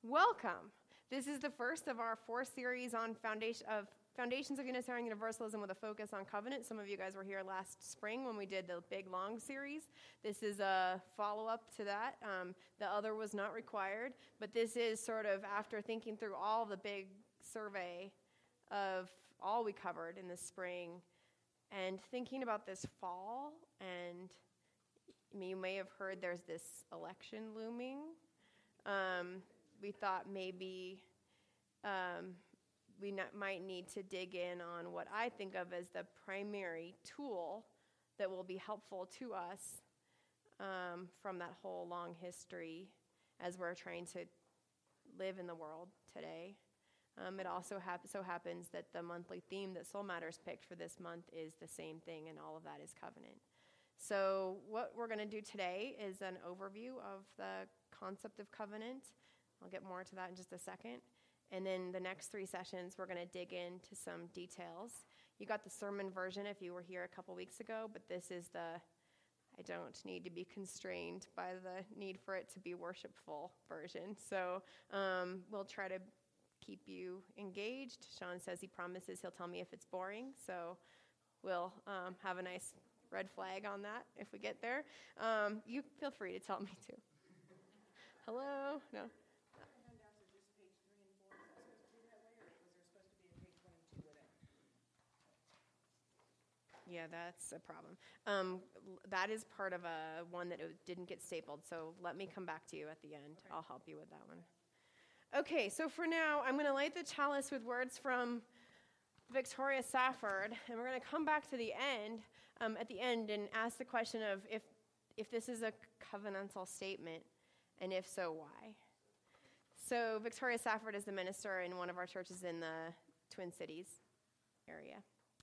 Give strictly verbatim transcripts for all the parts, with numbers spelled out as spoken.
Welcome. This is the first of our four series on foundation of Foundations of Unitarian Universalism with a focus on covenant. Some of you guys were here last spring when we did the big long series. This is a follow-up to that. Um, the other was not required, but this is sort of after thinking through all the big survey of all we covered in the spring and thinking about this fall. And I mean, you may have heard there's this election looming. Um, we thought maybe um, we not, might need to dig in on what I think of as the primary tool that will be helpful to us um, from that whole long history as we're trying to live in the world today. Um, it also hap- so happens that the monthly theme that Soul Matters picked for this month is the same thing, and all of that is covenant. So what we're going to do today is an overview of the concept of covenant. I'll get more to that in just a second. And then the next three sessions, we're going to dig into some details. You got the sermon version if you were here a couple weeks ago, but this is the, I don't need to be constrained by the need for it to be worshipful version. So um, we'll try to keep you engaged. Sean says he promises he'll tell me if it's boring, so we'll um, have a nice red flag on that if we get there. Um, you feel free to tell me too. Hello? No? Yeah, that's a problem. Um, that is part of a one that it didn't get stapled, so let me come back to you at the end. Okay. I'll help you with that one. Okay, so for now, I'm going to light the chalice with words from Victoria Safford, and we're going to come back to the end, um, at the end, and ask the question of if if this is a covenantal statement, and if so, why? So Victoria Safford is the minister in one of our churches in the Twin Cities area.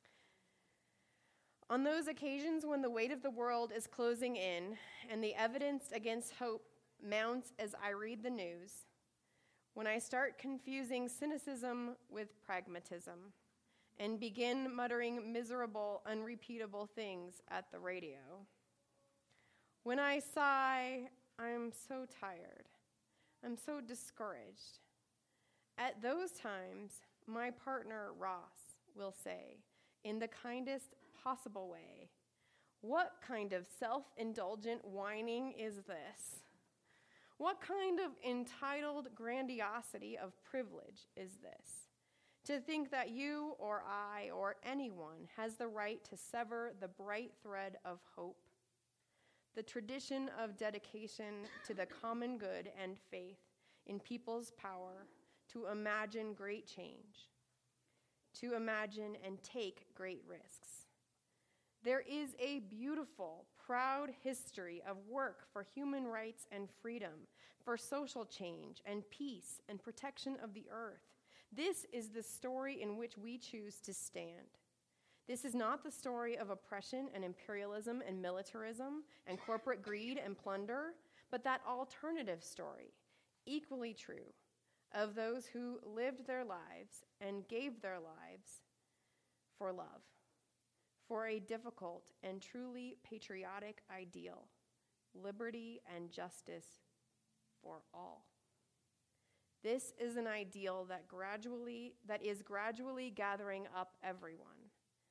On those occasions when the weight of the world is closing in and the evidence against hope mounts as I read the news, when I start confusing cynicism with pragmatism and begin muttering miserable, unrepeatable things at the radio, when I sigh, I'm so tired, I'm so discouraged. At those times, my partner, Ross, will say, in the kindest possible way, what kind of self-indulgent whining is this? What kind of entitled grandiosity of privilege is this? To think that you or I or anyone has the right to sever the bright thread of hope, the tradition of dedication to the common good and faith in people's power to imagine great change, to imagine and take great risks. There is a beautiful, proud history of work for human rights and freedom, for social change and peace and protection of the earth. This is the story in which we choose to stand. This is not the story of oppression and imperialism and militarism and corporate greed and plunder, but that alternative story, equally true, of those who lived their lives and gave their lives for love, for a difficult and truly patriotic ideal, liberty and justice for all. This is an ideal that gradually that is gradually gathering up everyone.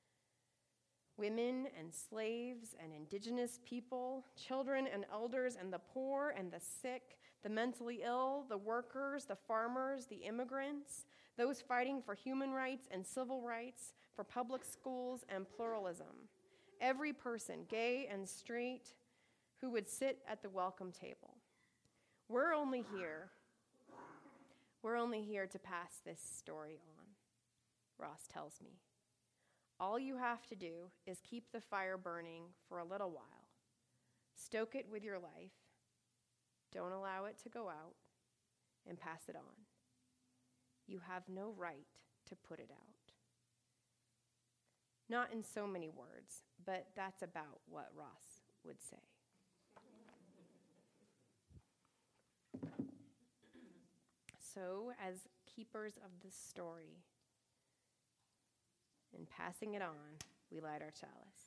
Women and slaves and indigenous people, children and elders and the poor and the sick, the mentally ill, the workers, the farmers, the immigrants, those fighting for human rights and civil rights, for public schools and pluralism. Every person, gay and straight, who would sit at the welcome table. We're only here, we're only here to pass this story on, Ross tells me. All you have to do is keep the fire burning for a little while. Stoke it with your life. Don't allow it to go out, and pass it on. You have no right to put it out. Not in so many words, but that's about what Ross would say. So, as keepers of this story, and passing it on, we light our chalice.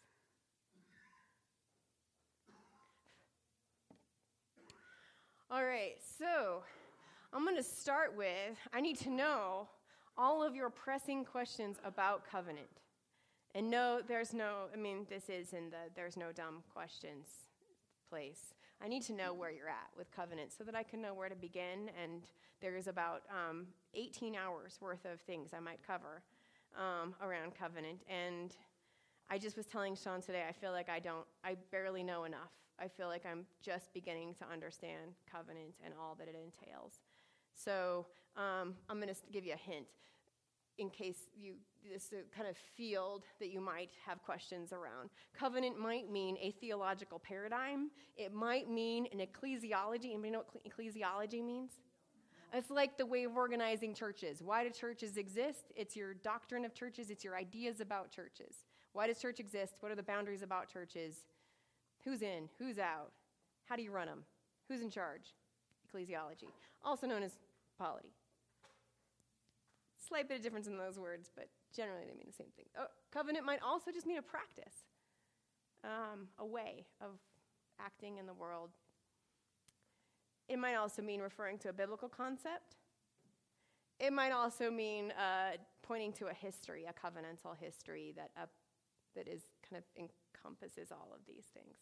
All right, so I'm going to start with, I need to know all of your pressing questions about covenant. And no, there's no, I mean, this is in the there's no dumb questions place. I need to know where you're at with covenant so that I can know where to begin. And there's about um, eighteen hours worth of things I might cover um, around covenant. And I just was telling Sean today, I feel like I don't, I barely know enough. I feel like I'm just beginning to understand covenant and all that it entails. So um, I'm going to give you a hint in case you, this is a kind of field that you might have questions around. Covenant might mean a theological paradigm. It might mean an ecclesiology. Anybody know what ecclesiology means? It's like the way of organizing churches. Why do churches exist? It's your doctrine of churches. It's your ideas about churches. Why does church exist? What are the boundaries about churches? Who's in? Who's out? How do you run them? Who's in charge? Ecclesiology, also known as polity. Slight bit of difference in those words, but generally they mean the same thing. Oh, covenant might also just mean a practice, um, a way of acting in the world. It might also mean referring to a biblical concept. It might also mean uh, pointing to a history, a covenantal history that uh, that is kind of encompasses all of these things.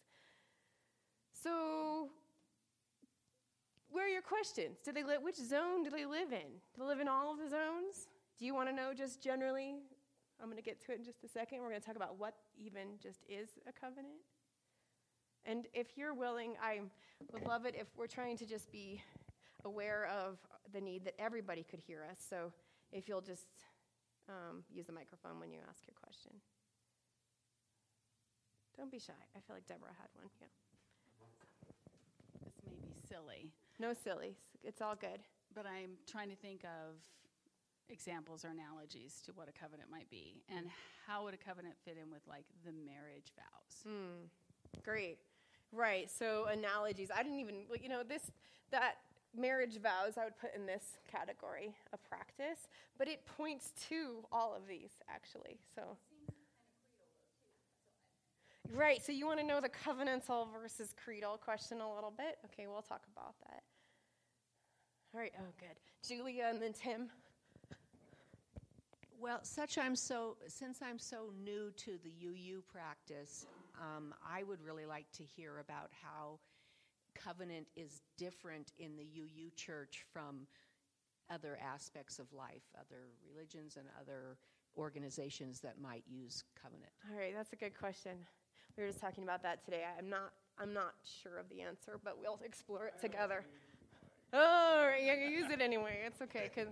So, where are your questions? Do they li- which zone do they live in? Do they live in all of the zones? Do you want to know just generally? I'm going to get to it in just a second. We're going to talk about what even just is a covenant. And if you're willing, I would love it if we're trying to just be aware of the need that everybody could hear us. So if you'll just um, use the microphone when you ask your question. Don't be shy. I feel like Deborah had one. Yeah. This may be silly. No sillies. It's all good. But I'm trying to think of examples or analogies to what a covenant might be. And how would a covenant fit in with, like, the marriage vows? Mm, great. Right. So analogies. I didn't even, you know, this, that marriage vows I would put in this category of practice. But it points to all of these, actually. So. Right, so you want to know the covenantal versus creedal question a little bit? Okay, we'll talk about that. All right, oh, good. Julia and then Tim. Well, such I'm so since I'm so new to the U U practice, um, I would really like to hear about how covenant is different in the U U church from other aspects of life, other religions and other organizations that might use covenant. All right, that's a good question. We were just talking about that today. I'm not I'm not sure of the answer, but we'll explore it together. Oh, right, you can use it anyway. It's okay. Cause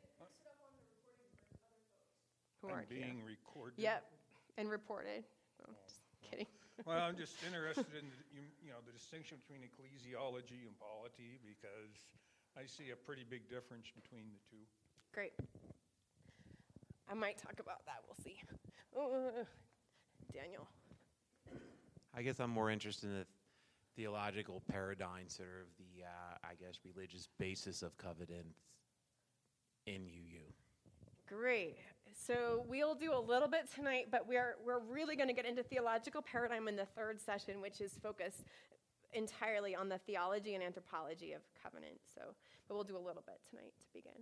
who I'm aren't here. being recorded. Yep, and reported. Oh, just kidding. Well, I'm just interested in the, you, you know the distinction between ecclesiology and polity, because I see a pretty big difference between the two. Great. I might talk about that. We'll see. Oh, Daniel. I guess I'm more interested in the theological paradigm, sort of the, uh, I guess, religious basis of covenant in U U. Great. So we'll do a little bit tonight, but we're we're really going to get into theological paradigm in the third session, which is focused entirely on the theology and anthropology of covenant. So, but we'll do a little bit tonight to begin.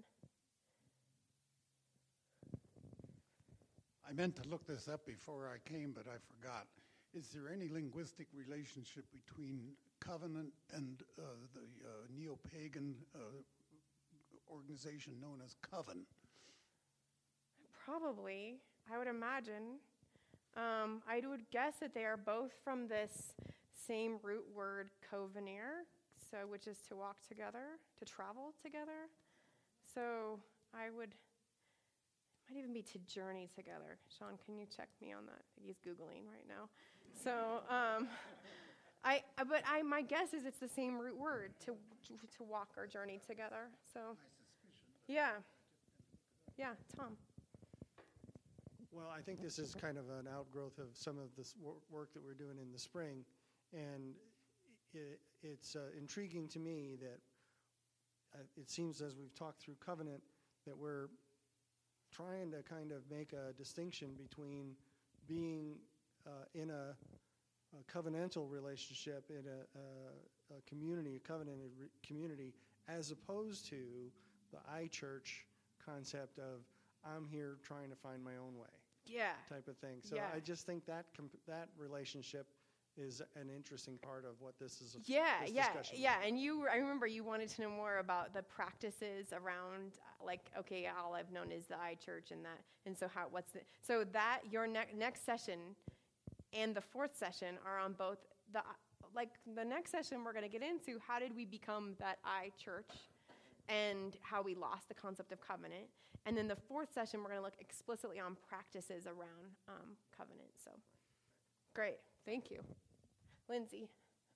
I meant to look this up before I came, but I forgot. Is there any linguistic relationship between covenant and uh, the uh, neo-pagan uh, organization known as Coven? Probably, I would imagine. Um, I would guess that they are both from this same root word, covenir, so which is to walk together, to travel together. So I would, it might even be to journey together. Sean, can you check me on that? I think he's Googling right now. So, um, I, but I, my guess is it's the same root word, to to walk or journey together. So, yeah, yeah, Tom. Well, I think this is kind of an outgrowth of some of this wor- work that we're doing in the spring, and it, it's uh, intriguing to me that uh, it seems as we've talked through covenant that we're trying to kind of make a distinction between being uh, in a, a covenantal relationship in a, a, a community, a covenanted re- community, as opposed to the I-church concept of I'm here trying to find my own way Yeah. type of thing. So Yeah. I just think that comp- that relationship is an interesting part of what this is. Yeah, this yeah, discussion yeah. about. And you, I remember you wanted to know more about the practices around, uh, like, okay, all I've known is the I church and that, and so how, what's the, so that your ne- next session and the fourth session are on both the, like, the next session we're going to get into how did we become that I church and how we lost the concept of covenant, and then the fourth session we're going to look explicitly on practices around um, covenant. So, great, thank you. Lindsay.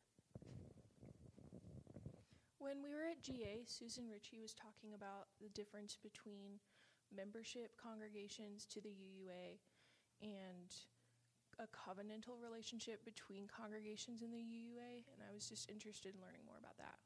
When we were at G A, Susan Ritchie was talking about the difference between membership congregations to the U U A and a covenantal relationship between congregations in the U U A, and I was just interested in learning more about that.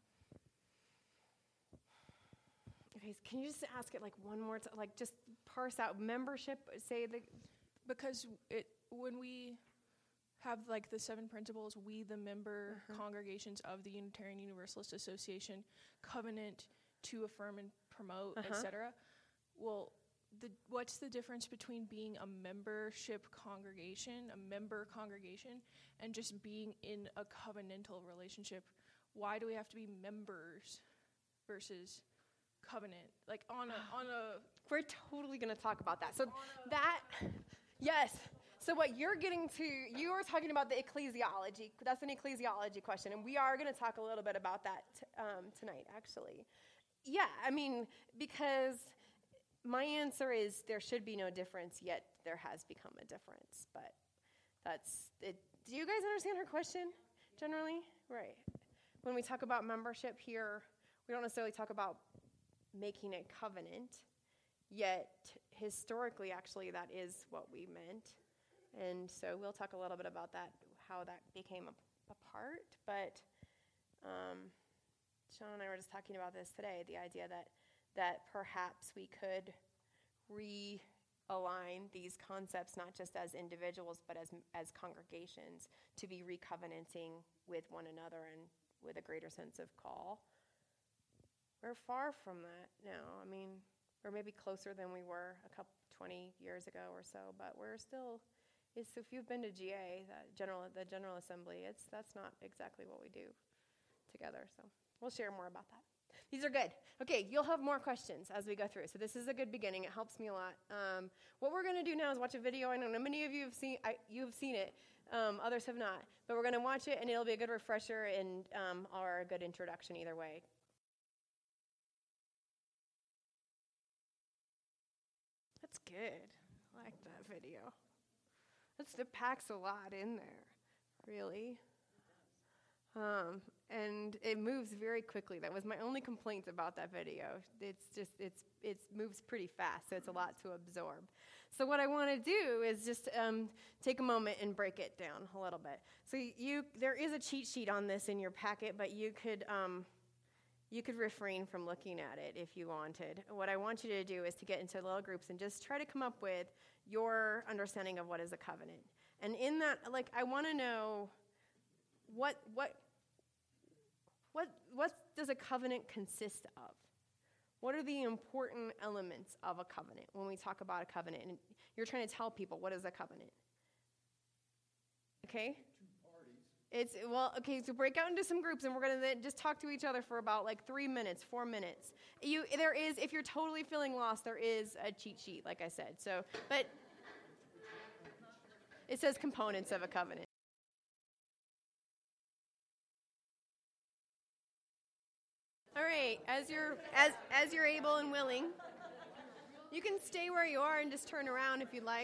Okay, so can you just ask it like one more time, like just parse out membership, say the, Because it when we have like the seven principles, we the member Uh-huh. congregations of the Unitarian Universalist Association covenant to affirm and promote, Uh-huh. et cetera. Well, the what's the difference between being a membership congregation, a member congregation, and just being in a covenantal relationship? Why do we have to be members versus covenant? Like on a on a we're totally going to talk about that. So that, yes. So what you're getting to, you were talking about the ecclesiology. That's an ecclesiology question, and we are going to talk a little bit about that t- um, tonight, actually. Yeah, I mean, because my answer is there should be no difference, yet there has become a difference. But that's it. Do you guys understand her question, generally? Right. When we talk about membership here, we don't necessarily talk about making a covenant, yet historically, actually, that is what we meant. And so we'll talk a little bit about that, how that became a, a part. But um, Sean and I were just talking about this today, the idea that that perhaps we could realign these concepts, not just as individuals, but as as congregations, to be recovenanting with one another and with a greater sense of call. We're far from that now. I mean, we're maybe closer than we were a couple, twenty years ago or so, but we're still... It's, if you've been to G A, that general, the General Assembly, it's that's not exactly what we do together. So we'll share more about that. These are good. Okay, you'll have more questions as we go through. So this is a good beginning. It helps me a lot. Um, what we're going to do now is watch a video. I know many of you have seen I, you have seen it. Um, others have not. But we're going to watch it, and it'll be a good refresher and um, or a good introduction either way. That's good. I like that video. That's, it packs a lot in there, really. Um, and it moves very quickly. That was my only complaint about that video. It's just, it's, it moves pretty fast, so it's a lot to absorb. So what I want to do is just um, take a moment and break it down a little bit. So you, there is a cheat sheet on this in your packet, but you could, um, you could refrain from looking at it if you wanted. What I want you to do is to get into little groups and just try to come up with your understanding of what is a covenant. And in that, like, I want to know what what what what does a covenant consist of? What are the important elements of a covenant when we talk about a covenant? And you're trying to tell people what is a covenant. Okay? It's, well, okay, so break out into some groups, and we're going to just talk to each other for about like three minutes, four minutes. You, there is, if you're totally feeling lost, there is a cheat sheet, like I said. So, but it says components of a covenant. All right, as you're, as, as you're able and willing, you can stay where you are and just turn around if you'd like.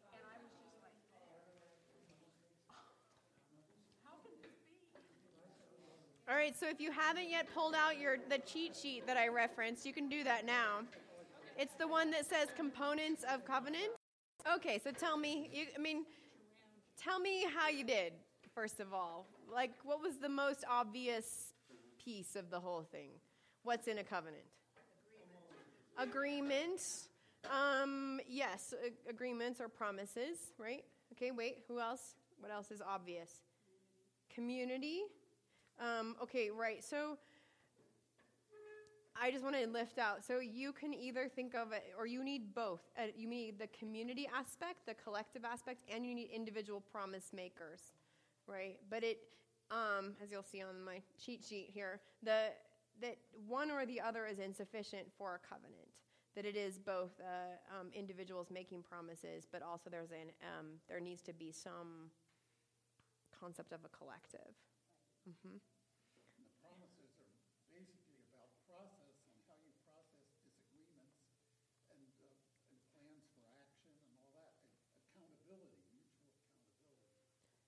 All right, so if you haven't yet pulled out your the cheat sheet that I referenced, you can do that now. It's the one that says components of covenant. Okay, so tell me, you, I mean, tell me how you did, first of all. Like, what was the most obvious piece of the whole thing? What's in a covenant? Agreement. Agreement. Um, yes, a- agreements or promises, right? Okay, wait, who else? What else is obvious? Community. Um, okay, right. So I just want to lift out. So you can either think of it, or you need both. Uh, you need the community aspect, the collective aspect, and you need individual promise makers, right? But it, um, as you'll see on my cheat sheet here, the that one or the other is insufficient for a covenant. That it is both uh, um, individuals making promises, but also there's an um, there needs to be some concept of a collective. Mm-hmm. And the promises are basically about process and how you process disagreements and, uh, and plans for action and all that. And accountability, mutual accountability.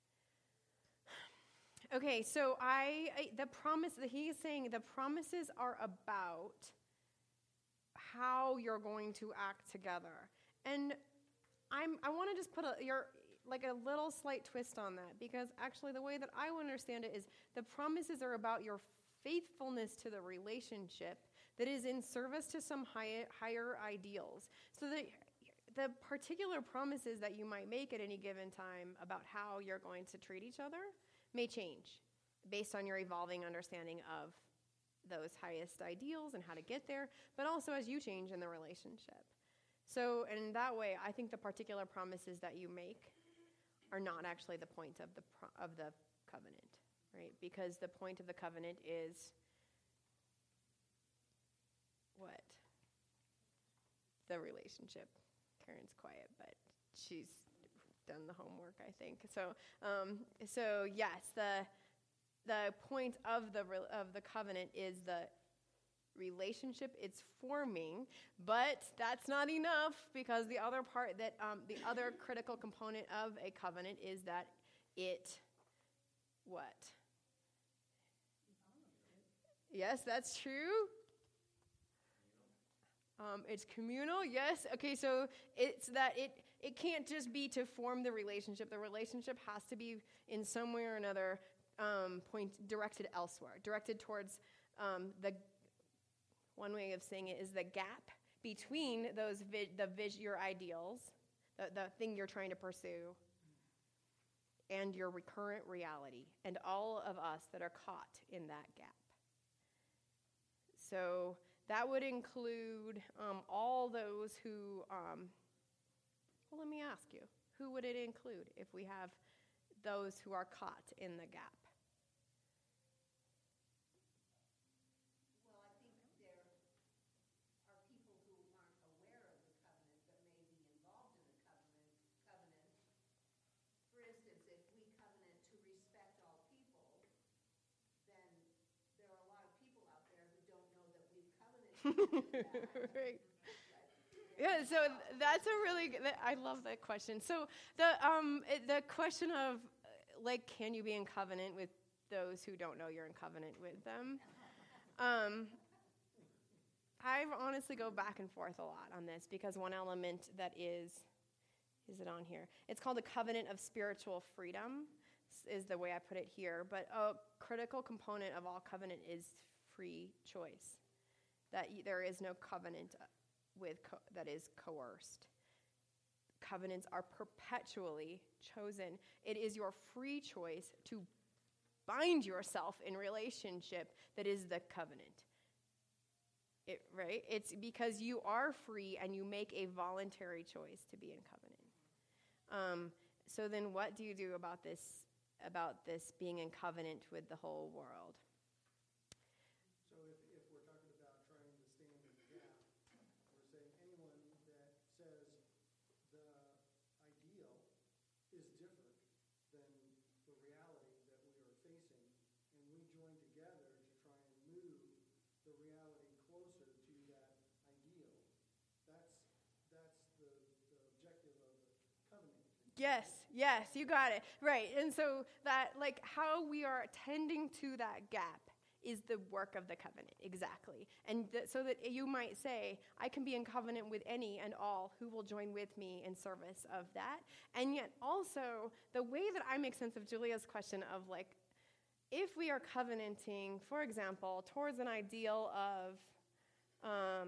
Okay, so I, I the promise that he is saying the promises are about how you're going to act together, and I'm I want to just put a your like a little slight twist on that, because actually the way that I understand it is the promises are about your faithfulness to the relationship that is in service to some high, higher ideals. So the the particular promises that you might make at any given time about how you're going to treat each other may change based on your evolving understanding of those highest ideals and how to get there, but also as you change in the relationship. So, and in that way, I think the particular promises that you make are not actually the point of the pro- of the covenant, right? Because the point of the covenant is what? The relationship. Karen's quiet, but she's done the homework, I think. So, um, so yes, the the point of the re- of the covenant is the relationship it's forming, but that's not enough, because the other part that um, the other critical component of a covenant is that it what? Yes, that's true. Um, it's communal, yes. Okay, so it's that it it can't just be to form the relationship. The relationship has to be in some way or another um, point directed elsewhere, directed towards um, the. One way of saying it is the gap between those vi- the vis- your ideals, the, the thing you're trying to pursue, and your recurrent reality, and all of us that are caught in that gap. So that would include um, all those who, um, well, let me ask you, who would it include if we have those who are caught in the gap? Well, I think there are people who aren't aware of the covenant but may be involved in the covenant. Covenant. For instance, if we covenant to respect all people, then there are a lot of people out there who don't know that we've covenanted to that. Right. Yeah, so that's a really good, I love that question. So the um it, the question of uh, like, can you be in covenant with those who don't know you're in covenant with them? Um, I honestly go back and forth a lot on this, because one element that is, is it on here? It's called a covenant of spiritual freedom, is the way I put it here. But a critical component of all covenant is free choice. That y- there is no covenant with co- that is coerced. Covenants are perpetually chosen. It is your free choice to bind yourself in relationship that is the covenant. It, right? It's because you are free and you make a voluntary choice to be in covenant. Um, so then what do you do about this, about this being in covenant with the whole world? So if, if we're talking about trying to stand in the gap, we're saying anyone that says the ideal is different than the reality that we are facing, and we join together to try and move the reality closer to that ideal, that's that's the, the objective of the covenant. Yes, yes, you got it. Right. And so that, like, how we are tending to that gap is the work of the covenant, exactly. And th- so that you might say, I can be in covenant with any and all who will join with me in service of that. And yet also, the way that I make sense of Julia's question of, like, if we are covenanting, for example, towards an ideal of um,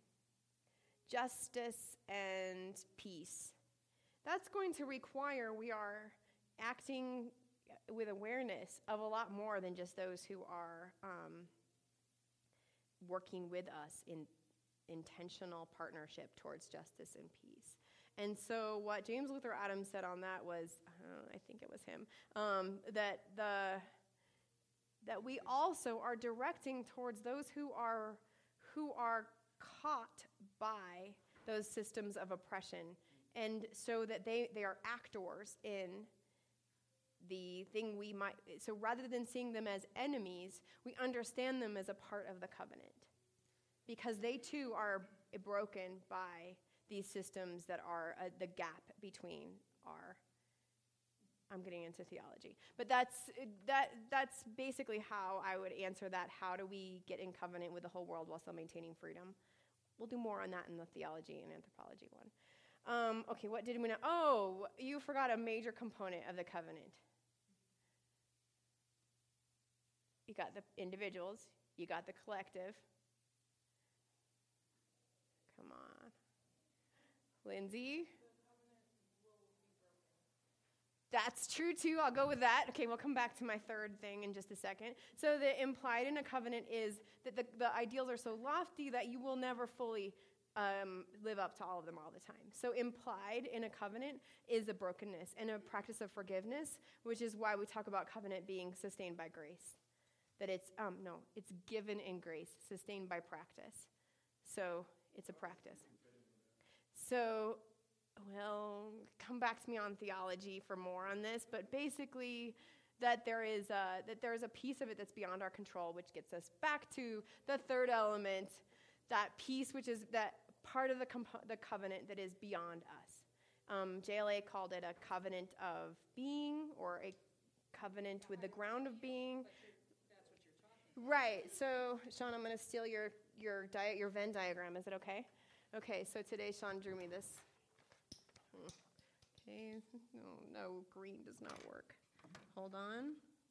justice and peace, that's going to require we are acting with awareness of a lot more than just those who are um, working with us in intentional partnership towards justice and peace. And so what James Luther Adams said on that was, uh, I think it was him, um, that the that we also are directing towards those who are who are caught by those systems of oppression, and so that they, they are actors in the thing we might, so rather than seeing them as enemies, we understand them as a part of the covenant. Because they too are broken by these systems that are uh, the gap between our, I'm getting into theology, but that's that that's basically how I would answer that. How do we get in covenant with the whole world while still maintaining freedom? We'll do more on that in the theology and anthropology one. Um, okay, what did we know? Oh, you forgot a major component of the covenant. You got the individuals, you got the collective. Come on. Lindsay? That's true too. I'll go with that. Okay, we'll come back to my third thing in just a second. So the implied in a covenant is that the, the ideals are so lofty that you will never fully um, live up to all of them all the time. So implied in a covenant is a brokenness and a practice of forgiveness, which is why we talk about covenant being sustained by grace. That it's, um, no, it's given in grace, sustained by practice. So it's a practice. So, well, come back to me on theology for more on this, but basically that there is a, that there is a piece of it that's beyond our control, which gets us back to the third element, that piece which is that part of the, compo- the covenant that is beyond us. Um, J L A called it a covenant of being, or a covenant with the ground of being. Right. So, Sean, I'm going to steal your your di- your Venn diagram. Is it okay? Okay. So today, Sean drew me this. Okay. No, no, green does not work. Hold on.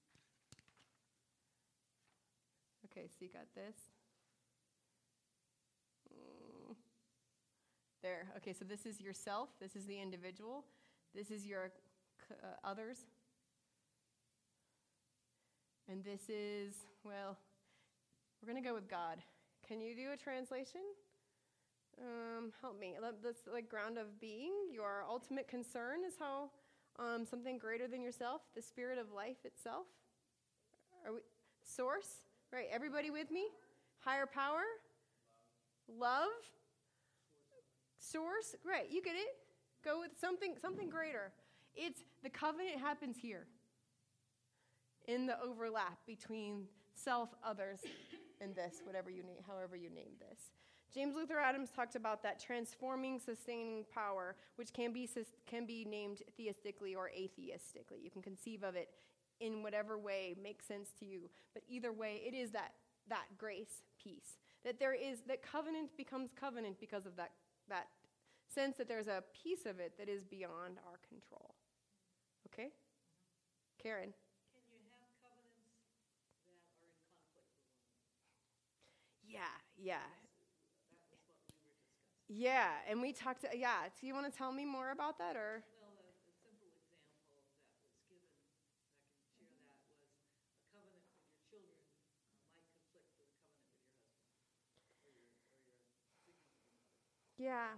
Okay. So you got this. Mm. There. Okay. So this is yourself. This is the individual. This is your uh, others. And this is, well, we're going to go with God. Can you do a translation? Um, help me. That's like ground of being. Your ultimate concern is how um, something greater than yourself, the spirit of life itself. Are we, source, right? Everybody with me? Higher power? Love? Source? Right, you get it. Go with something, something greater. It's, the covenant happens here, in the overlap between self, others, and this, whatever you name, however you name this. James Luther Adams talked about that transforming, sustaining power, which can be can be named theistically or atheistically. You can conceive of it in whatever way makes sense to you. But either way, it is that that grace piece. That there is that covenant becomes covenant because of that that sense that there's a piece of it that is beyond our control. Okay? Karen. Yeah, yeah. Yeah, and we talked, to, yeah, do you want to tell me more about that, or? Well, a, a simple example that was given, I can share that, was a covenant with your children uh, might conflict with a covenant with your husband, or your, or your significant other. Yeah.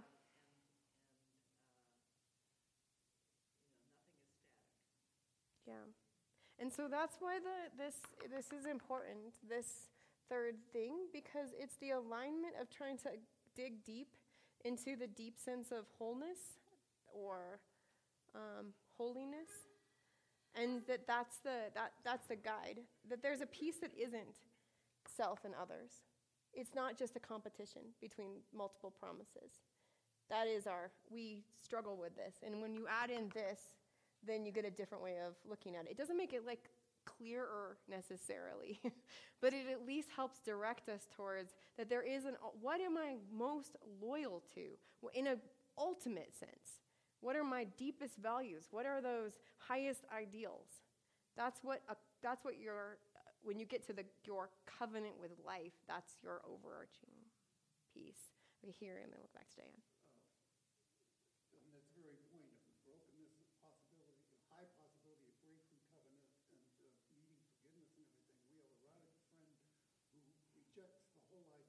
Um, and, and uh, you know, nothing is static. Yeah. And so that's why the this this is important, this third thing, because it's the alignment of trying to dig deep into the deep sense of wholeness or um, holiness, and that that's the that that's the guide. That there's a piece that isn't self and others. It's not just a competition between multiple promises. That is our we struggle with this, and when you add in this, then you get a different way of looking at it. It doesn't make it like clearer necessarily, but it at least helps direct us towards that there is an, what am I most loyal to in an ultimate sense? What are my deepest values? What are those highest ideals? That's what, a, that's what your, when you get to the your covenant with life, that's your overarching piece. Okay, here, and then look back to Diane. On that very point of brokenness, possibility, high possibility of breaking covenant and uh, needing forgiveness and everything, we have a radical friend who rejects the whole idea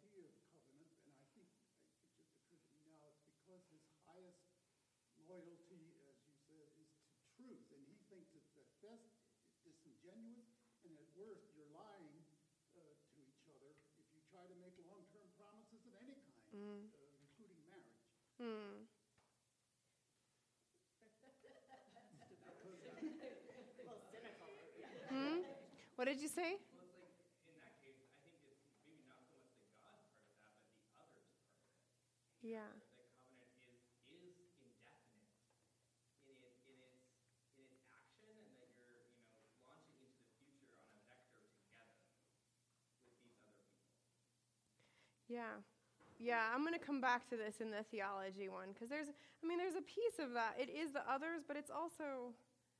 thinks it's at best disingenuous, and at worst, you're lying uh, to each other if you try to make long-term promises of any kind, Mm. uh, including marriage. Hmm. Hmm? What did you say? Well, it's like, in that case, I think it's maybe not so much the God part of that, but the others part of it. Yeah. The covenant is is indefinite in it in its in its action, and that you're you know launching into the future on a vector together with these other people. Yeah. Yeah, I'm going to come back to this in the theology one because there's, I mean, there's a piece of that. It is the others, but it's also,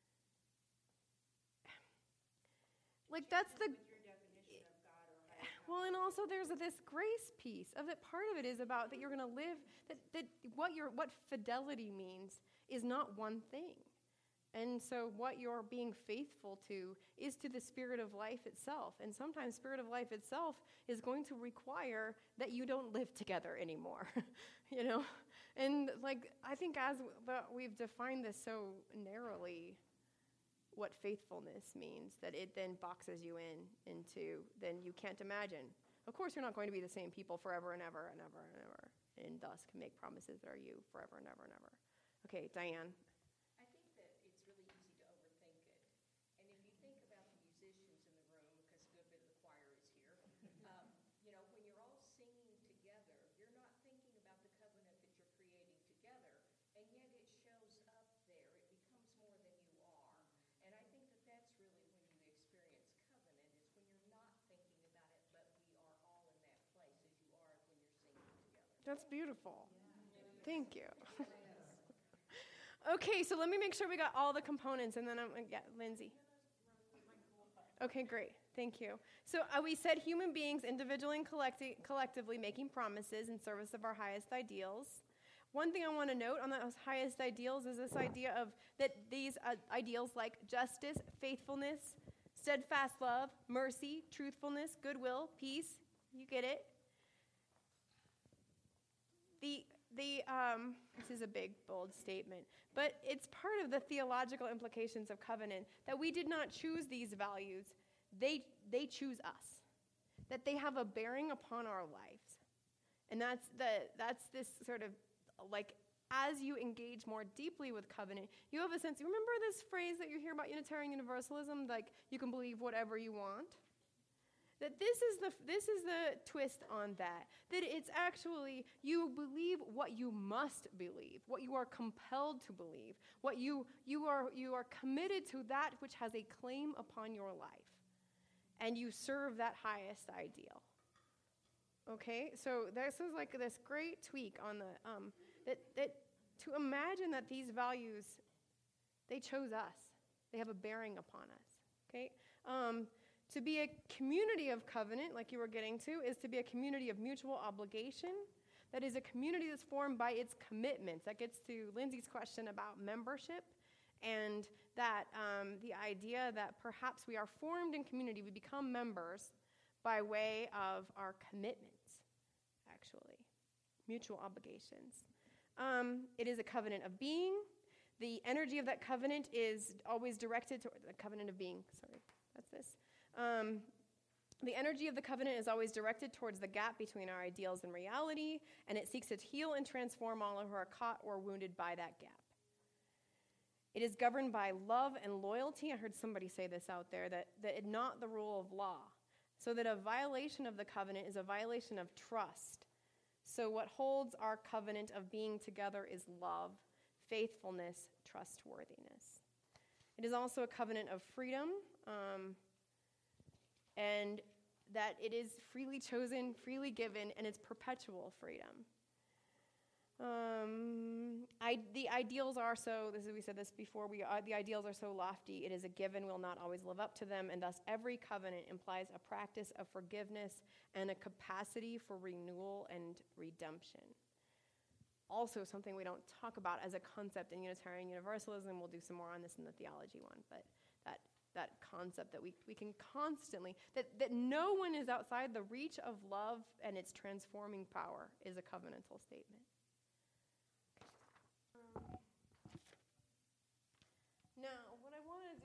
like, that's the, well, and also there's this grace piece of it. Part of it is about that you're going to live, that, that what your what fidelity means is not one thing. And so what you're being faithful to is to the spirit of life itself. And sometimes spirit of life itself is going to require that you don't live together anymore, you know? And like, I think as the, we've defined this so narrowly, what faithfulness means, that it then boxes you in into, then you can't imagine. Of course, you're not going to be the same people forever and ever and ever and ever, and thus can make promises that are you forever and ever and ever. Okay, Diane. I think that it's really easy to overthink it. And if you think about the musicians in the room, because a good bit of the choir is here, um, you know, when you're all singing together, you're not thinking about the covenant that you're creating together, and yet it shows up there. It becomes more than you are. And I think that that's really when you experience covenant, is when you're not thinking about it, but we are all in that place as you are when you're singing together. That's beautiful. Thank you. Okay, so let me make sure we got all the components, and then I'm, yeah, Lindsay. Okay, great. Thank you. So uh, we said human beings individually and collecti- collectively making promises in service of our highest ideals. One thing I want to note on those highest ideals is this idea of that these uh, ideals like justice, faithfulness, steadfast love, mercy, truthfulness, goodwill, peace, you get it. The The, um, this is a big, bold statement, but it's part of the theological implications of covenant that we did not choose these values. They, they choose us, that they have a bearing upon our lives. And that's, the, that's this sort of, like, as you engage more deeply with covenant, you have a sense, you remember this phrase that you hear about Unitarian Universalism, like, you can believe whatever you want? That this is the this is the twist on that. That it's actually, you believe what you must believe, what you are compelled to believe, what you you are you are committed to that which has a claim upon your life, and you serve that highest ideal. Okay, so this is like this great tweak on the um, that that to imagine that these values, they chose us, they have a bearing upon us. Okay. Um, To be a community of covenant, like you were getting to, is to be a community of mutual obligation. That is a community that's formed by its commitments. That gets to Lindsay's question about membership, and that um, the idea that perhaps we are formed in community, we become members by way of our commitments, actually, mutual obligations. Um, it is a covenant of being. The energy of that covenant is always directed to the covenant of being. Sorry, that's this. Um, the energy of the covenant is always directed towards the gap between our ideals and reality, and it seeks to heal and transform all who are caught or wounded by that gap. It is governed by love and loyalty. I heard somebody say this out there, that, that it's not the rule of law. So that a violation of the covenant is a violation of trust. So what holds our covenant of being together is love, faithfulness, trustworthiness. It is also a covenant of freedom, um, and that it is freely chosen, freely given, and it's perpetual freedom. Um, I, the ideals are so, this is, we said this before, we are, the ideals are so lofty, it is a given, we'll not always live up to them, and thus every covenant implies a practice of forgiveness and a capacity for renewal and redemption. Also something we don't talk about as a concept in Unitarian Universalism, we'll do some more on this in the theology one, but that that concept that we, we can constantly, that, that no one is outside the reach of love and its transforming power is a covenantal statement. Um, now, what I want to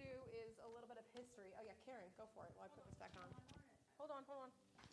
Karen, go for it while I put this back on. Hold on, hold on.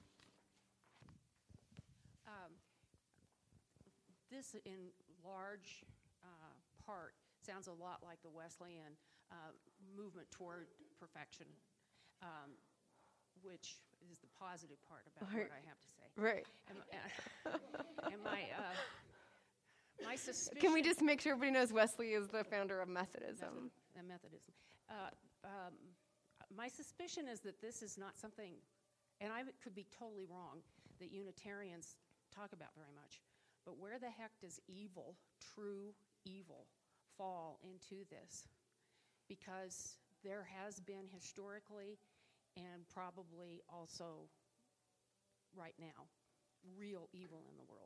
Um, this, in large uh, part, sounds a lot like the Wesleyan uh, movement toward perfection, um, which is the positive part about Right. what I have to say. Right. And, uh, and my, uh, my suspicion... Can we just make sure everybody knows Wesley is the founder of Methodism? Method, uh, Methodism. Uh, um, my suspicion is that this is not something, and I could be totally wrong, that Unitarians talk about very much. But where the heck does evil, true evil, fall into this? Because there has been historically and probably also right now real evil in the world.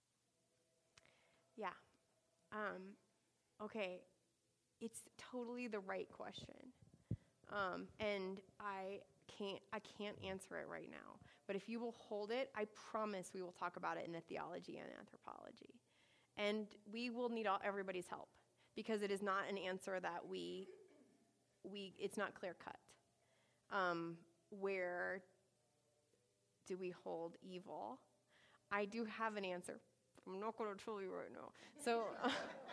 Yeah. Um, okay. It's totally the right question. Um, and I can't I can't answer it right now. But if you will hold it, I promise we will talk about it in the theology and anthropology. And we will need all, everybody's help, because it is not an answer that we, we it's not clear cut. Um, where do we hold evil? I do have an answer. I'm not going to tell you right now. So, uh,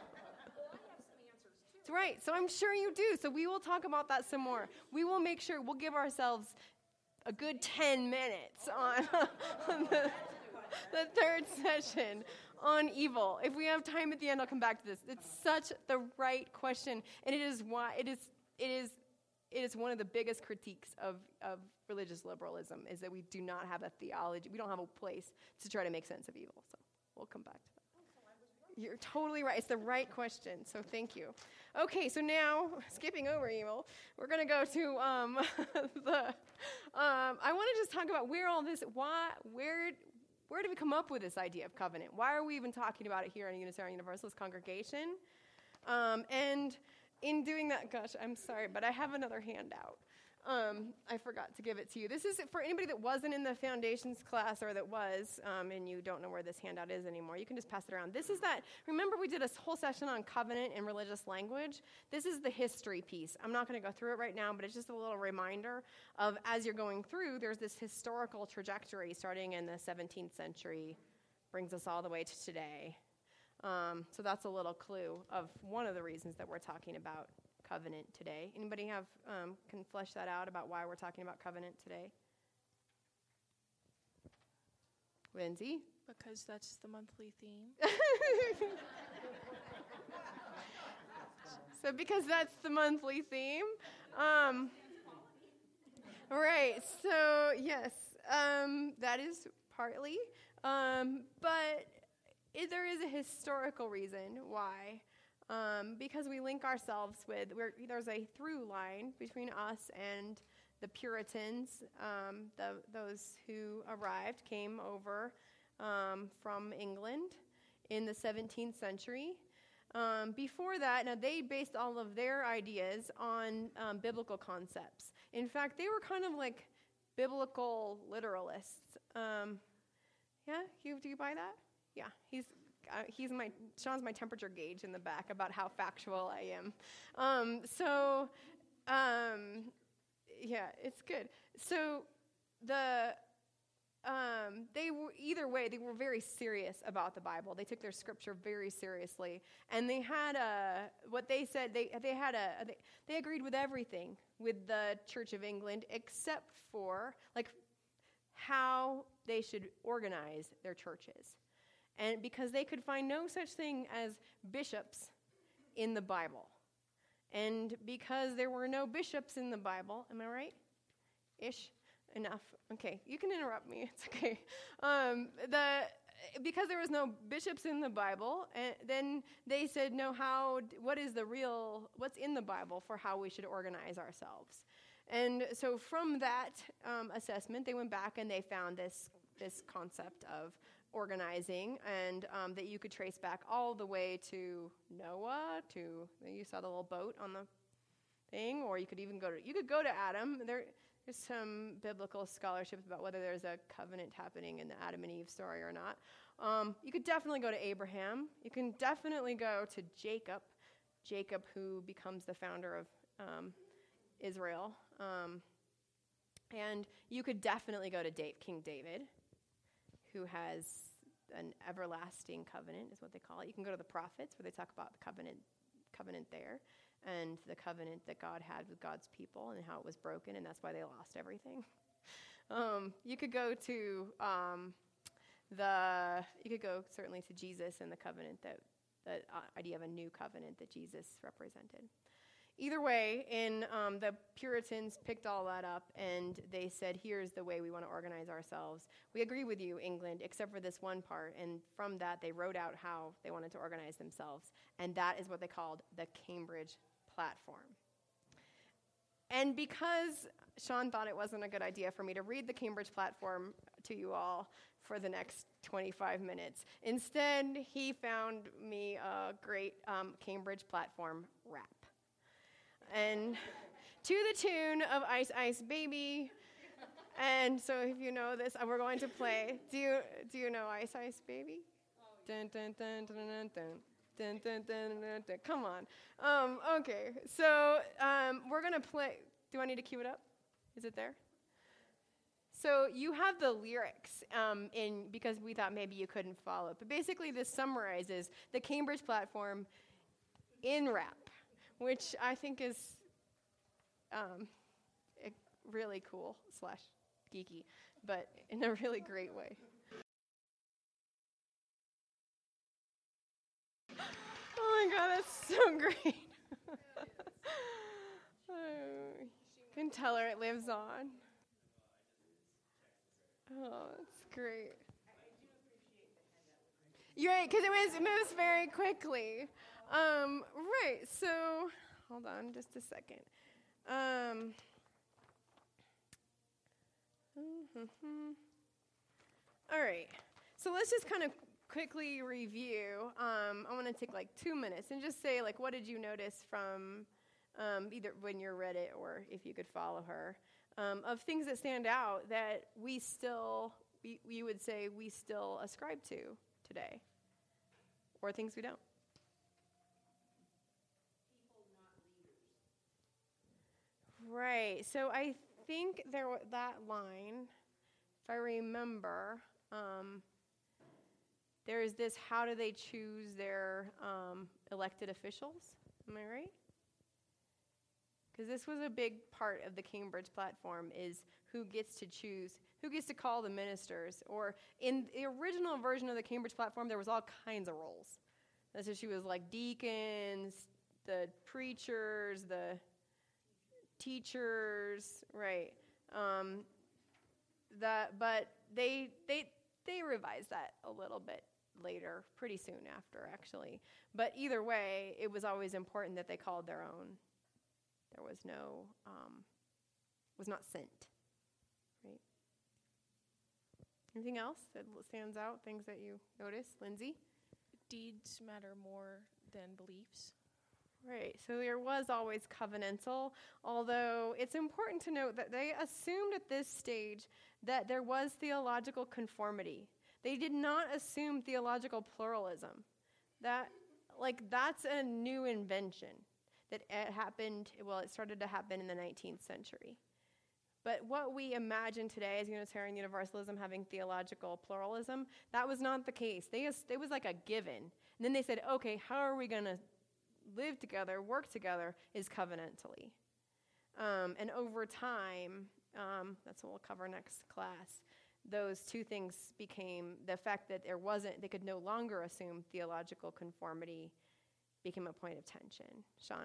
that's right. So I'm sure you do. So we will talk about that some more. We will make sure, we'll give ourselves a good ten minutes on, on the, the third session on evil. If we have time at the end, I'll come back to this. It's such the right question, and it is why it is it is it is one of the biggest critiques of of religious liberalism, is that we do not have a theology. We don't have a place to try to make sense of evil. So we'll come back to that. You're totally right. It's the right question. So thank you. Okay, so now, skipping over evil, we're going to go to um, the, um, I want to just talk about where all this, why, where, where did we come up with this idea of covenant? Why are we even talking about it here in a Unitarian Universalist congregation? Um, and in doing that, gosh, I'm sorry, but I have another handout. Um, I forgot to give it to you. This is for anybody that wasn't in the foundations class, or that was, um, and you don't know where this handout is anymore. You can just pass it around. This is that, remember we did a whole session on covenant and religious language? This is the history piece. I'm not going to go through it right now, but it's just a little reminder of, as you're going through, there's this historical trajectory starting in the seventeenth century, brings us all the way to today. Um, so that's a little clue of one of the reasons that we're talking about covenant today. Anybody have um, can flesh that out about why we're talking about covenant today? Lindsay? Because that's the monthly theme. So because that's the monthly theme. Um, right, so yes, um, that is partly. Um, but it, there is a historical reason why. Um, because we link ourselves with, we're, there's a through line between us and the Puritans, um, the, those who arrived, came over um, from England in the seventeenth century. Um, before that, now they based all of their ideas on um, biblical concepts. In fact, they were kind of like biblical literalists. Um, yeah, Hugh, do you buy that? Yeah, he's uh, he's my Sean's my temperature gauge in the back about how factual I am. Um, so, um, yeah, it's good. So the Um, they were, either way, they were very serious about the Bible. They took their scripture very seriously, and they had a what they said. They they had a they, they agreed with everything with the Church of England except for like how they should organize their churches, and because they could find no such thing as bishops in the Bible, and because there were no bishops in the Bible, am I right? Ish. Enough. Okay, you can interrupt me. It's okay. Um, the because there was no bishops in the Bible, and then they said, "No, how? What is the real? What's in the Bible for how we should organize ourselves?" And so, from that um, assessment, they went back and they found this this concept of organizing, and um, that you could trace back all the way to Noah. To you saw the little boat on the thing, or you could even go to you could go to Adam. There. There's some biblical scholarship about whether there's a covenant happening in the Adam and Eve story or not. Um, you could definitely go to Abraham. You can definitely go to Jacob, Jacob who becomes the founder of um, Israel. Um, And you could definitely go to Dave, King David, who has an everlasting covenant, is what they call it. You can go to the prophets, where they talk about the covenant, covenant there, and the covenant that God had with God's people and how it was broken, and that's why they lost everything. Um, you could go to um, the, you could go certainly to Jesus and the covenant, that, that uh, idea of a new covenant that Jesus represented. Either way, in um, the Puritans picked all that up, and they said, here's the way we want to organize ourselves. We agree with you, England, except for this one part, and from that they wrote out how they wanted to organize themselves, and that is what they called the Cambridge Platform. And because Sean thought it wasn't a good idea for me to read the Cambridge Platform to you all for the next twenty-five minutes, instead he found me a great um, Cambridge Platform rap. And to the tune of Ice Ice Baby. And so if you know this, we're going to play. Do you do you know Ice Ice Baby? Dun, dun, dun, dun, dun, dun. Dun, dun, dun, dun, dun. Come on. Um, okay, so um, we're going to play. Do I need to cue it up? Is it there? So you have the lyrics um, in because we thought maybe you couldn't follow. But basically this summarizes the Cambridge Platform in rap, which I think is um, really cool slash geeky, but in a really great way. Oh my God, that's so great. Oh, you can tell her it lives on. Oh, that's great. You're right, because it was it moves very quickly. Um, right, so, hold on just a second. Um, mm-hmm. All right, so let's just kind of quickly review. Um, I want to take like two minutes and just say, like, what did you notice from um, either when you read it or if you could follow her, um, of things that stand out that we still, we, we would say we still ascribe to today, or things we don't. Right. So I think there w- that line, if I remember, um, there is this: how do they choose their um, elected officials? Am I right? Because this was a big part of the Cambridge Platform: is who gets to choose, who gets to call the ministers. Or in the original version of the Cambridge Platform, there was all kinds of roles. That's so she was like deacons, the preachers, the teachers, right? Um, that, but they they they revised that a little bit later, pretty soon after, actually. But either way, it was always important that they called their own. There was no um, was not sent, right? Anything else that stands out? Things that you notice, Lindsay? Deeds matter more than beliefs. Right, so there was always covenantal, although it's important to note that they assumed at this stage that there was theological conformity. They did not assume theological pluralism. That, like, that's a new invention that it happened, well, it started to happen in the nineteenth century. But what we imagine today as Unitarian Universalism having theological pluralism, that was not the case. They, it was like a given. And then they said, okay, how are we going to live together, work together, is covenantally. Um, and over time, um, that's what we'll cover next class, those two things became, the fact that there wasn't, they could no longer assume theological conformity became a point of tension. Sean?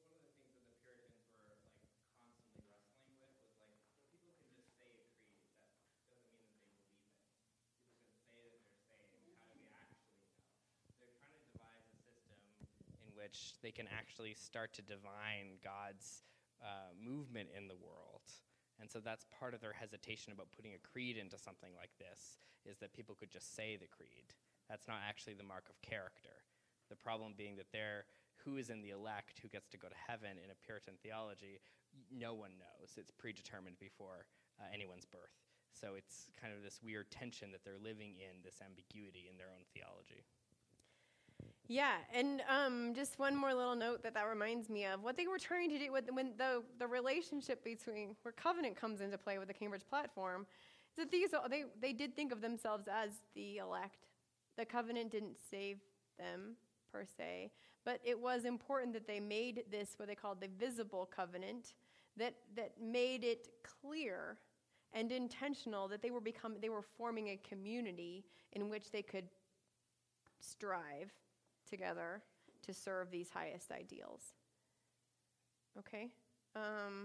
Which they can actually start to divine God's uh, movement in the world. And so that's part of their hesitation about putting a creed into something like this, is that people could just say the creed. That's not actually the mark of character. The problem being that they're, who is in the elect, who gets to go to heaven in a Puritan theology, no one knows. It's predetermined before uh, anyone's birth. So it's kind of this weird tension that they're living in, this ambiguity in their own theology. Yeah, and um, just one more little note that that reminds me of what they were trying to do with when the the relationship between where covenant comes into play with the Cambridge platform, is that these they they did think of themselves as the elect. The covenant didn't save them per se, but it was important that they made this what they called the visible covenant that that made it clear and intentional that they were become they were forming a community in which they could strive together to serve these highest ideals. Okay? Um,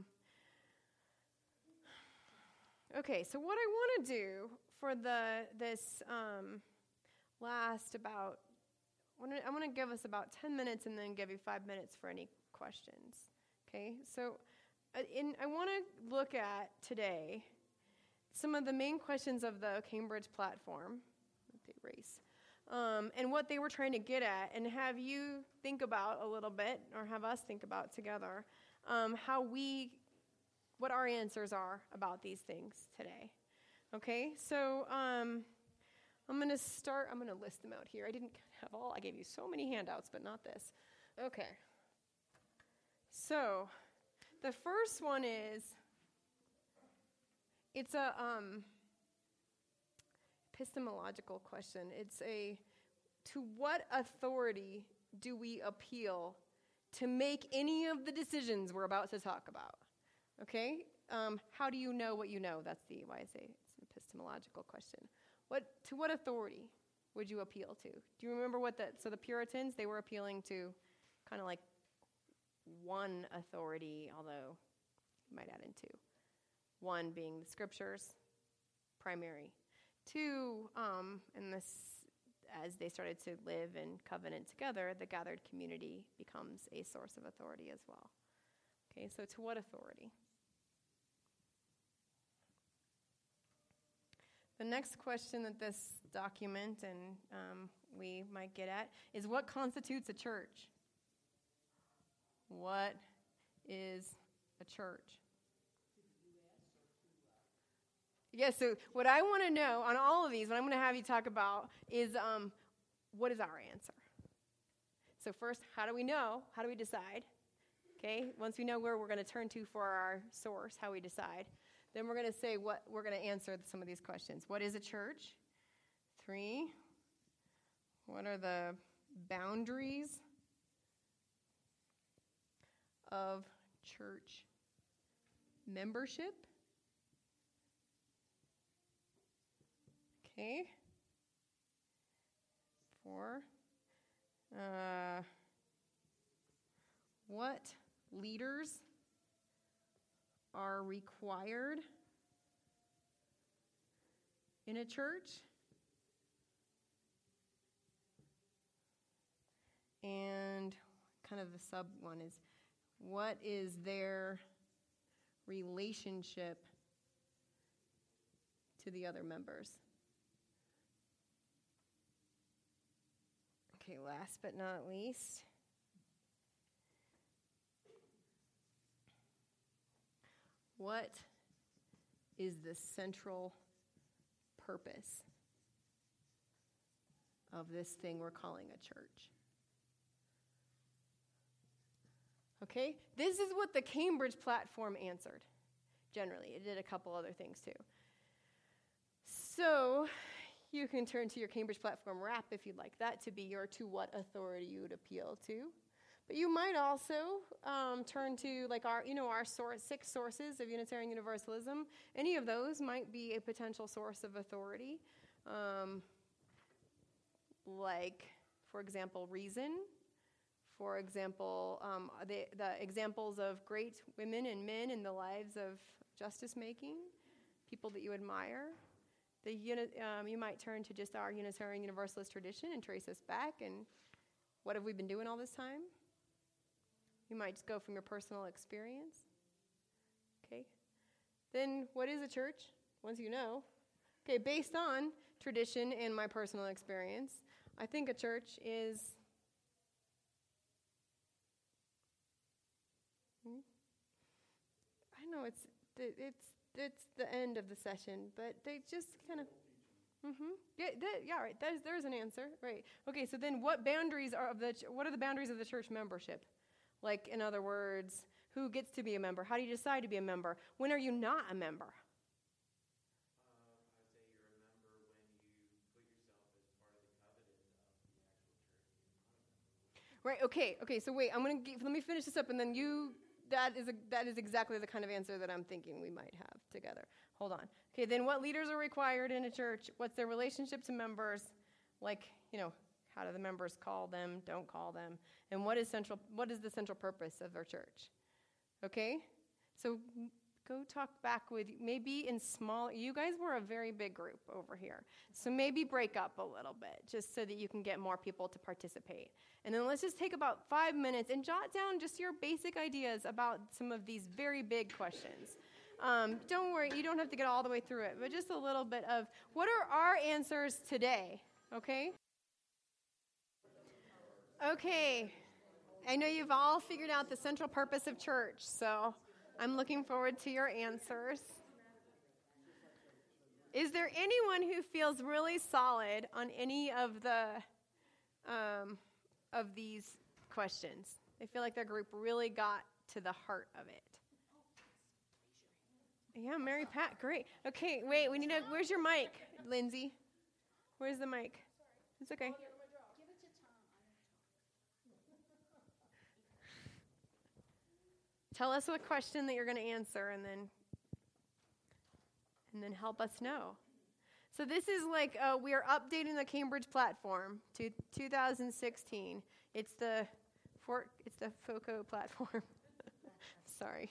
okay, so what I want to do for the this um, last about, I want to give us about ten minutes and then give you five minutes for any questions. Okay? So uh, in, I want to look at today some of the main questions of the Cambridge platform. Let me erase. Um, and what they were trying to get at, and have you think about a little bit, or have us think about together, um, how we, what our answers are about these things today. Okay, so um, I'm going to start, I'm going to list them out here. I didn't have all, I gave you so many handouts, but not this. Okay, so the first one is, it's a, um, epistemological question. It's a, to what authority do we appeal to make any of the decisions we're about to talk about? Okay? Um, how do you know what you know? That's the, why I say it's an epistemological question. What, to what authority would you appeal to? Do you remember what the, so the Puritans, they were appealing to kind of like one authority, although you might add in two. One being the scriptures, primary. Two, um, and this, as they started to live in covenant together, the gathered community becomes a source of authority as well. Okay, so to what authority? The next question that this document and um, we might get at is, what constitutes a church? What is a church? Yes, yeah, so what I want to know on all of these, what I'm going to have you talk about is um, what is our answer? So first, how do we know? How do we decide? Okay, once we know where we're going to turn to for our source, how we decide, then we're going to say what we're going to answer some of these questions. What is a church? Three, what are the boundaries of church membership? Okay. Four. Uh, what leaders are required in a church? And kind of the sub one is, what is their relationship to the other members? Okay, last but not least, what is the central purpose of this thing we're calling a church? Okay, this is what the Cambridge platform answered, generally. It did a couple other things too. So, you can turn to your Cambridge platform wrap if you'd like that to be your to what authority you would appeal to. But you might also um, turn to like our, you know, our source, six sources of Unitarian Universalism. Any of those might be a potential source of authority. Um, like, for example, reason. For example, um, the, the examples of great women and men in the lives of justice making, people that you admire. The uni- um, you might turn to just our Unitarian Universalist tradition and trace us back, and what have we been doing all this time? You might just go from your personal experience. Okay. Then what is a church? Once you know. Okay, based on tradition and my personal experience, I think a church is hmm? I know it's it's it's the end of the session, but they just kind of Mm-hmm. Yeah, that, yeah, right. There's, there's an answer, right? Okay, so then what boundaries are of the? Ch- what are the boundaries of the church membership? Like, in other words, who gets to be a member? How do you decide to be a member? When are you not a member? Right. Okay. Okay. So wait, I'm gonna give, let me finish this up, and then you. That is a, that is exactly the kind of answer that I'm thinking we might have together. Hold on. Okay. Then what leaders are required in a church? What's their relationship to members? Like, you know, how do the members call them? Don't call them? And what is central? What is the central purpose of our church? Okay. So go talk back with maybe in small. You guys were a very big group over here, so maybe break up a little bit just so that you can get more people to participate. And then let's just take about five minutes and jot down just your basic ideas about some of these very big questions. Um, don't worry, you don't have to get all the way through it, but just a little bit of what are our answers today, okay? Okay, I know you've all figured out the central purpose of church, so I'm looking forward to your answers. Is there anyone who feels really solid on any of the um, of these questions? They feel like their group really got to the heart of it. Yeah, Mary Pat, great. Okay, wait, we need to, where's your mic, Lindsay? Where's the mic? It's okay. Tell us what question that you're going to answer, and then and then help us know. So this is like uh, we are updating the Cambridge platform to two thousand sixteen. It's the for it's the FOCO platform. Sorry.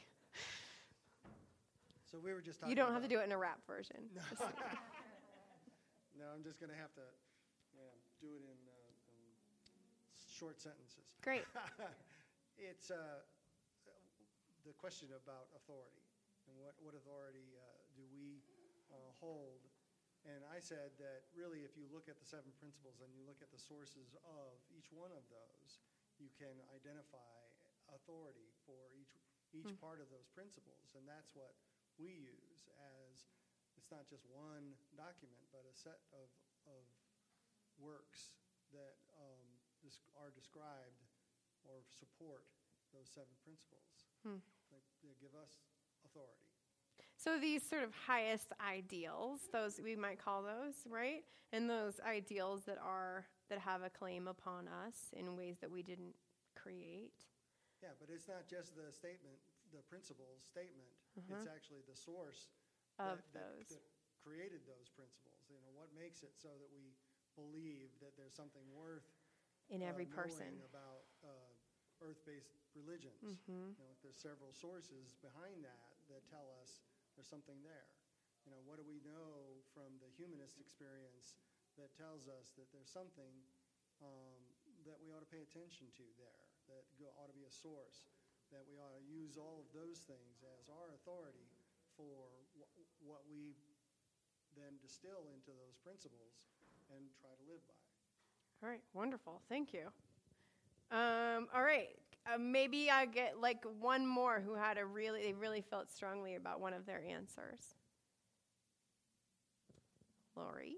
So we were just talking You don't have about- to do it in a rap version. No, Just- no I'm just going to have to yeah, do it in, uh, in short sentences. Great. It's uh, the question about authority and what, what authority uh, do we uh, hold. And I said that really if you look at the seven principles and you look at the sources of each one of those, you can identify authority for each each Mm. part of those principles. And that's what we use as, it's not just one document, but a set of, of works that um, dis- are described or support those seven principles. Hmm. They, they give us authority. So these sort of highest ideals, those we might call those, right? And those ideals that are that have a claim upon us in ways that we didn't create. Yeah, but it's not just the statement, the principle statement. Uh-huh. It's actually the source Of that, that- those. that created those principles. You know, what makes it so that we believe that there's something worth In every uh, person. knowing about uh, earth-based religions. Mhm. You know, there's several sources behind that that tell us there's something there. You know, what do we know from the humanist experience that tells us that there's something um, that we ought to pay attention to there, that go, ought to be a source, that we ought to use all of those things as our authority for wh- what we then distill into those principles and try to live by. All right, wonderful. Thank you. Um, all right, uh, maybe I get like one more who had a really, they really felt strongly about one of their answers. Lori?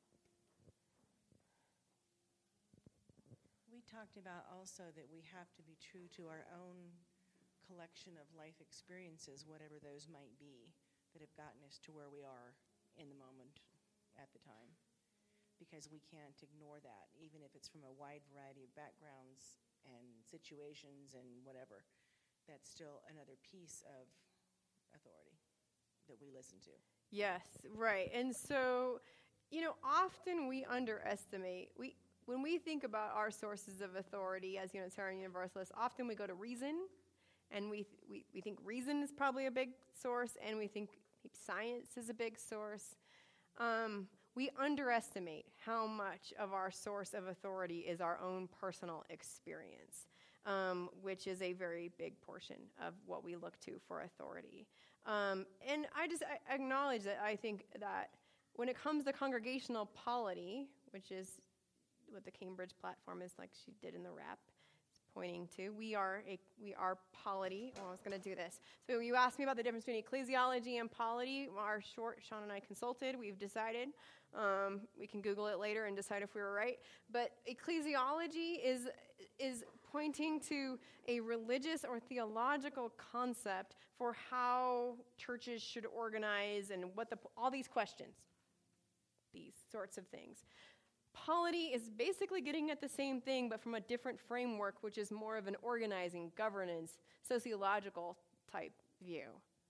We talked about also that we have to be true to our own collection of life experiences, whatever those might be, that have gotten us to where we are in the moment at the time. Because we can't ignore that, even if it's from a wide variety of backgrounds and situations and whatever. That's still another piece of authority that we listen to. Yes, right. And so, you know, often we underestimate, we when we think about our sources of authority as Unitarian Universalists, often we go to reason, and we, th- we, we think reason is probably a big source, and we think science is a big source. Um, we underestimate how much of our source of authority is our own personal experience, um, which is a very big portion of what we look to for authority. Um, and I just I acknowledge that I think that when it comes to congregational polity, which is what the Cambridge platform is like she did in the rap, it's pointing to. We are a we are polity. Oh, I was going to do this. So you asked me about the difference between ecclesiology and polity. Our short, Sean and I consulted. We've decided. Um, we can Google it later and decide if we were right. But ecclesiology is is pointing to a religious or theological concept for how churches should organize and what the all these questions, these sorts of things. Polity is basically getting at the same thing, but from a different framework, which is more of an organizing, governance, sociological type view.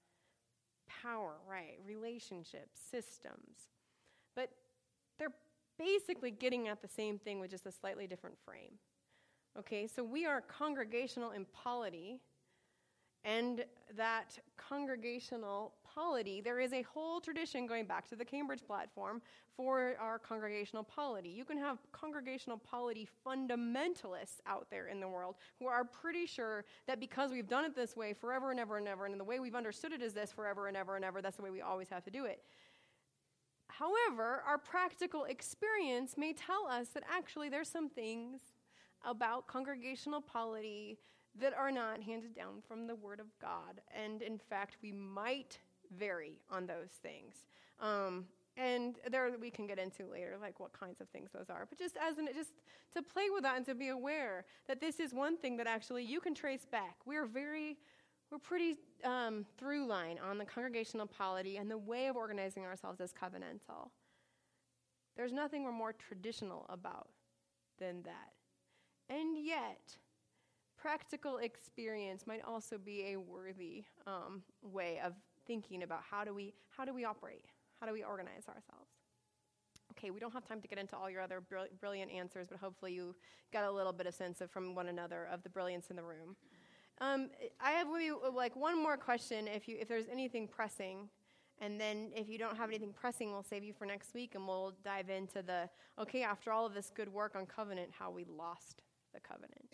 Power, right, relationships, systems. But they're basically getting at the same thing with just a slightly different frame. Okay, so we are congregational in polity, and that congregational polity, there is a whole tradition going back to the Cambridge platform for our congregational polity. You can have congregational polity fundamentalists out there in the world who are pretty sure that because we've done it this way forever and ever and ever, and the way we've understood it is this forever and ever and ever, that's the way we always have to do it. However, our practical experience may tell us that actually there's some things about congregational polity that are not handed down from the Word of God. And in fact, we might vary on those things. Um, and there we can get into later, like what kinds of things those are. But just as an, just to play with that and to be aware that this is one thing that actually you can trace back. We're very, we're pretty um, through line on the congregational polity and the way of organizing ourselves as covenantal. There's nothing we're more traditional about than that. And yet, practical experience might also be a worthy um, way of thinking about how do we how do we operate, how do we organize ourselves. Okay, we don't have time to get into all your other brill- brilliant answers, but hopefully you got a little bit of sense of from one another of the brilliance in the room. Um, I have maybe like one more question, if you if there's anything pressing, and then if you don't have anything pressing, we'll save you for next week, and we'll dive into the okay after all of this good work on covenant, how we lost the covenant.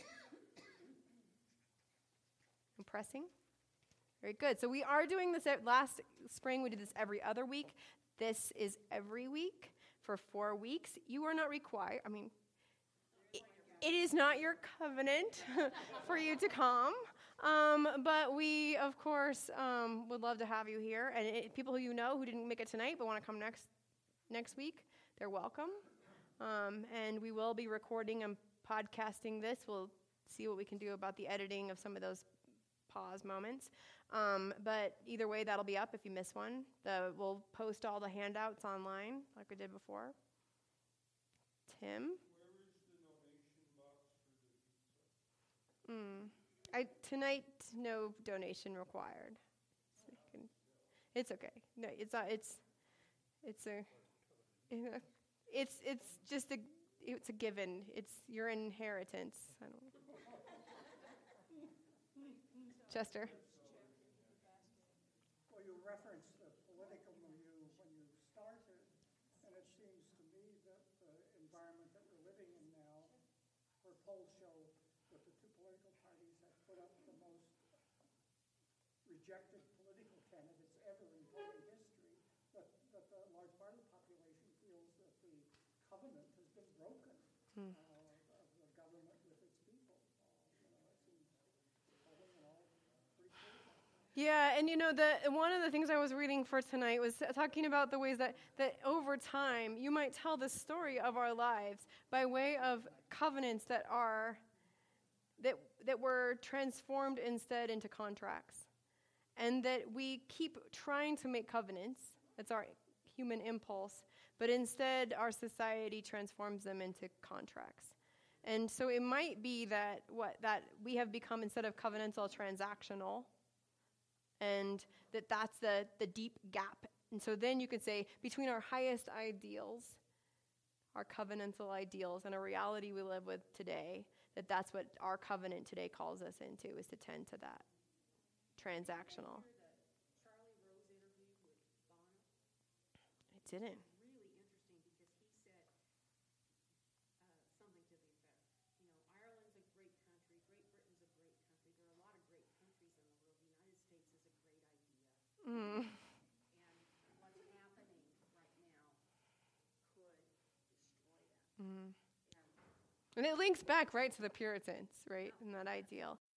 Impressing? Very good. So we are doing this at, last spring, we did this every other week. This is every week for four weeks. You are not required, I mean, it, it is not your covenant for you to come. Um, but we, of course, um, would love to have you here. And it, people who you know who didn't make it tonight but want to come next next week, they're welcome. Um, and we will be recording and podcasting this. We'll see what we can do about the editing of some of those pause moments. Um, but either way, that'll be up if you miss one. The, we'll post all the handouts online like we did before. Tim? Where is the donation box for the pizza? Mm. I, tonight, no donation required. So you can, it's okay. No, it's not, it's, it's a, it's, it's just a, it's a given. It's your inheritance. I don't Chester? Well, you referenced the political milieu when you started, and it seems to me that the environment that we're living in now, where polls show that the two political parties have put up the most rejected political candidates ever in voting history, that, that the large part of the population feels that the covenant has been broken. Hmm. uh, of the government with its people. Uh, you know, it seems I think it all pretty clear. Yeah, and you know, the one of the things I was reading for tonight was talking about the ways that, that over time you might tell the story of our lives by way of covenants that are that that were transformed instead into contracts. And that we keep trying to make covenants, that's our human impulse, but instead our society transforms them into contracts. And so it might be that what that we have become, instead of covenantal, transactional, and that that's the, the deep gap. And so then you could say between our highest ideals, our covenantal ideals, and a reality we live with today, that that's what our covenant today calls us into, is to tend to that transactional. I didn't. Mm. And what's happening right now could destroy that. Mm. And it links back right to the Puritans, right, in that ideal.